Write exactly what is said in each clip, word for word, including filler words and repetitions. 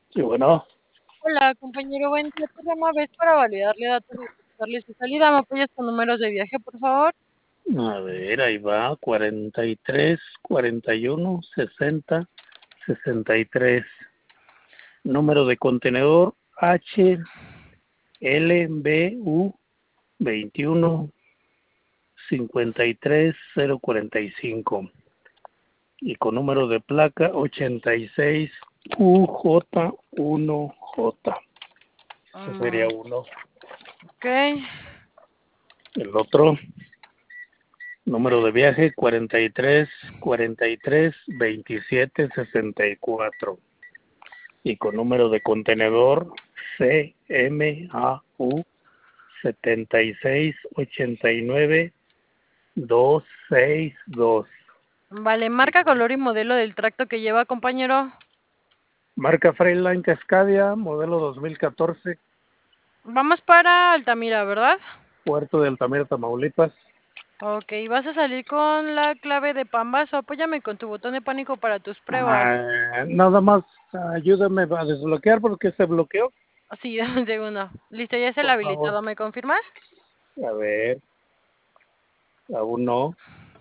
Sí, bueno, Hola, compañero, buen día. Te llamo vez para validarle datos y darle su salida. ¿Me apoyas con números de viaje, por favor? a ver, ahí va, cuarenta y tres, cuarenta y uno, sesenta, sesenta y tres. Número de contenedor H L B U veintiuno cincuenta y tres cero cuarenta y cinco y con número de placa ochenta y seis U J uno J. Ese sería Mm, uno. ok. El otro, número de viaje cuarenta y tres, cuarenta y tres, veintisiete, sesenta y cuatro. Y con número de contenedor C M A U setenta y seis ochenta y nueve doscientos sesenta y dos. Vale, marca, color y modelo del tracto que lleva, compañero. Marca Freightliner Cascadia, modelo dos mil catorce, Vamos para Altamira, ¿verdad? Puerto de Altamira, Tamaulipas. Ok, vas a salir con la clave de Pambazo. Apóyame con tu botón de pánico para tus pruebas. Ah, nada más ayúdame a desbloquear porque se bloqueó, Sí, dame un segundo. Listo, ya es el por favor. habilitado. ¿Me confirmas? A ver, aún no.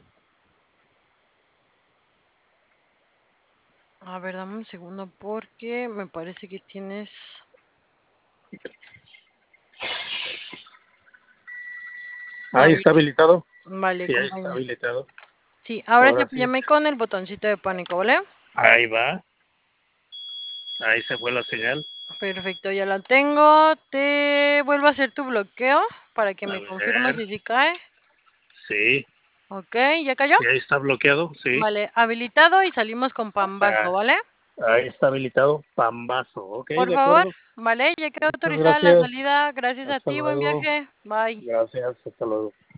A ver, dame un segundo porque me parece que tienes... Ahí está Habili- habilitado. Vale, Sí, ahí está compañero. habilitado. Sí, ahora sí Ahora sí. apóyame con el botoncito de pánico, ¿vale? Ahí va. Ahí se fue la señal. Perfecto, ya la tengo. Te vuelvo a hacer tu bloqueo para que A me confirmes ver. si sí cae. Sí. Ok, ¿ya cayó? Sí, ahí está bloqueado. Sí. Vale, habilitado y salimos con Pambazo, Ah, ¿vale? ahí está habilitado. Pambazo. Ok, Por de favor, acuerdo. vale, ya quedó Muchas autorizada la gracias. salida. Gracias a Hasta ti, buen luego. viaje. Bye. Gracias. Hasta luego.